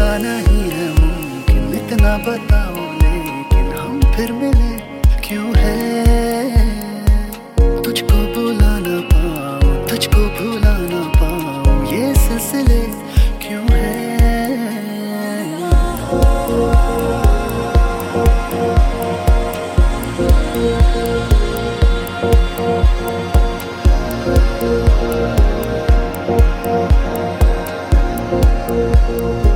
नहीं है मुमकिन, इतना बताओ लेकिन हम फिर मिले क्यों है? तुझको बुला ना पाऊं, तुझको भुला ना पाऊं, ये सिलसिले क्यों है? Thank you.